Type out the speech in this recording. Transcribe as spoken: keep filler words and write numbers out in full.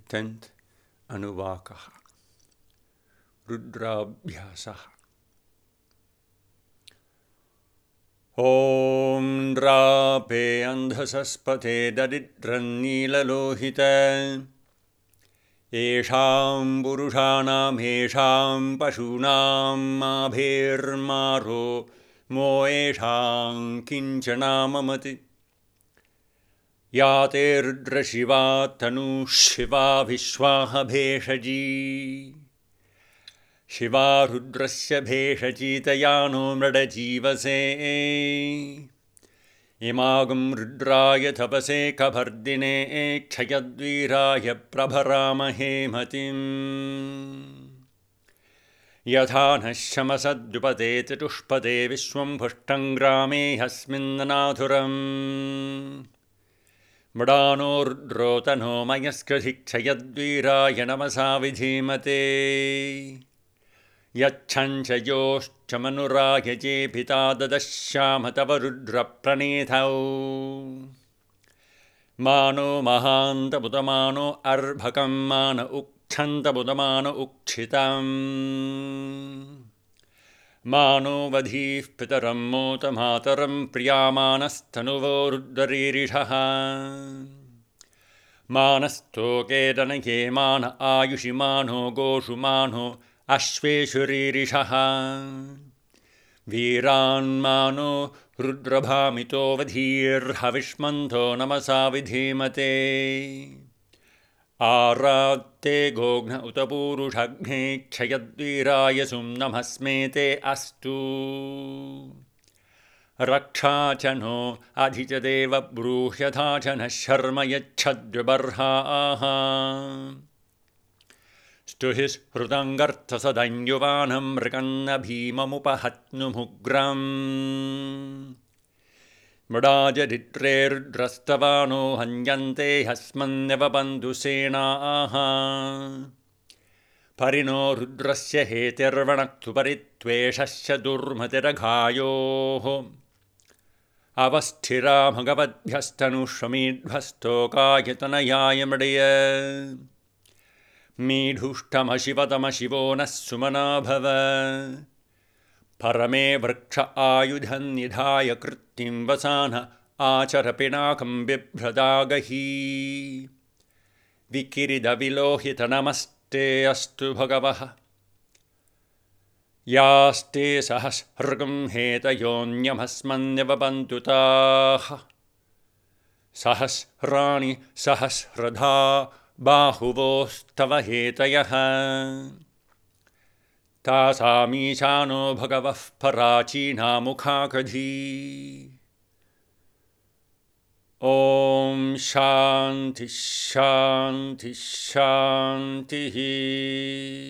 tenth Anuvakaha. Rudrabhyasaha. Om Drape Andhasaspate Dadidrannilalohita Esham Purushanam Esham Pashunam Abhirmaro Moesham Kinchanamamati Yate Rudra Shiva Tanu Shiva Vishwaha Bheshaji Shiva Rudrasya Bheshachitayano Mradajivase Imagam Rudraya Tapase Kabardine Kshayadviraya Prabharamahe Matim Yathana Shamasadupade Titushpade Vishwam Pushtangrame Hasminanathuram Mradano Rudrotano Mayaskadhikshayadviraya Namasa Vidhimate Yachancha Yoshcha Manuraya Jepita Dadashyama Tava Rudra Pranethau Mano Mahanta Budamano Arbhakam Mana Ukchanta Budamano Ukchitam Mano Vadhif Pitaram Mota Mataram Priyamanastanuvo Rudraririshaha Manasto Kedanaye Mana Ayushimano Goshumano Ashveshuririshaha Viran Mano Rudrabhamito Vadhir Havishmanto Namasa Vidhimate Arate Gogna Utapurushagne Kshayadvirayasum Namasmete Astu Rakshachano Adhijadeva Bruhyatachana Sharma Yachadvibarha Stuhis Hrudangartha Sadanyuvanam Rikanna Bhimamupahatnumugram Mradaja Ditre Rudrastavano Hanyante Hasmanneva Bandhusena Parino Rudrasya Hetervanaktu Paritveshasya Durmatiraghayo Avasthira Bhagavadhyastanu Shramidhvasto Kayatanayaya Mridaya Midhushtama Shivatama Shivona Sumana Bhava Parame Vriksha Ayudhan Nidhaya Krittim Vasana Acharapinakam Bibhradagahi Vikirida Vilohita Namaste Astu Bhagavaha Yaste Sahas Hrgam Heta Yonyamhasmanyava Bantutaha Sahas Rani Sahas Radha Bahuvostava Hetayaha Tasamishano Bhagavah Parachina Mukhakadhi Om Shanti Shanti Shanti